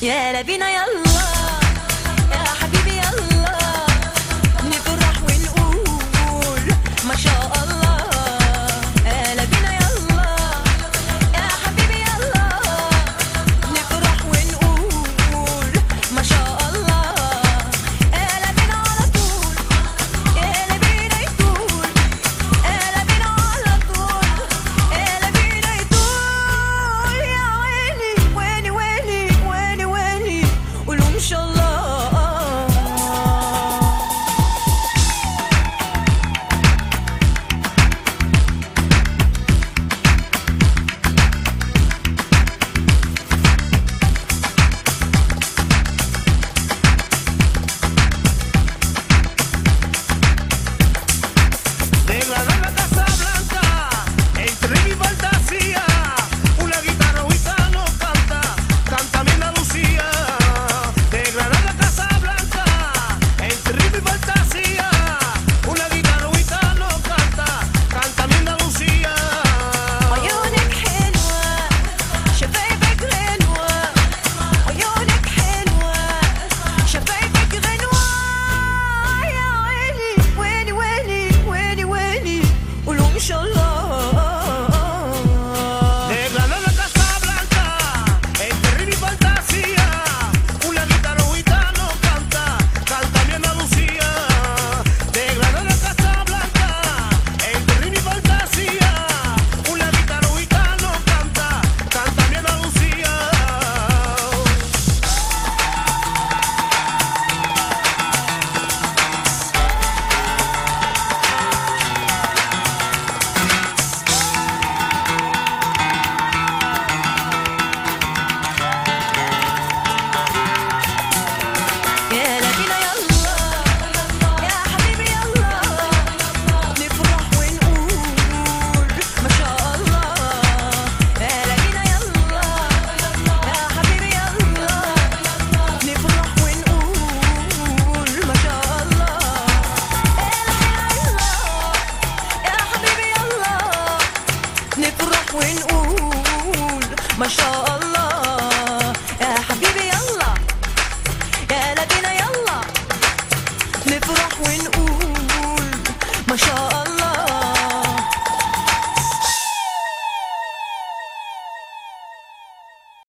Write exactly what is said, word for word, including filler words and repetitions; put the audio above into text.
يلا بينا يلا يا حبيبي يلا نفرح ونقول ما شاء الله. يلا بينا يلا يا حبيبي يلا نفرح ونقول ما شاء الله. يلا بينا على طول يلا بينا يطول يلا بينا على طول يلا بينا يطول. يا ويلي ويلي ويلي ويلي ويلي قولوا إن شاء الله. Degradar la Casa Blanca, entre mi fantasía, una guitarra gitano canta, canta mi Andalucía. Degradar la Casa Blanca, entre mi fantasía, una guitarra gitano canta, canta mi Andalucía. عيونك حلوة شفايفك غنوة عيونك حلوة شفايفك غنوة. يا ويلي ويلي ويلي ويلي ويلي قولوا إن شاء الله. Degradar la Casa Blanca, entre mi fantasía, una guitarra gitano canta, canta mi Andalucía. Degradar la Casa Blanca, entre mi fantasía, una guitarra gitano canta, canta mi Andalucía. يلا بينا يلا يا حبيبي يلا نفرح ونقول ما شاء الله. يلا بينا يلا يا حبيبي يلا نفرح ونقول ما شاء الله. يلا يا حبيبي يلا نفرح ونقول ما شاء الله. يا حبيبي يلا يلا بينا يلا نفرح ونقول ما شاء الله.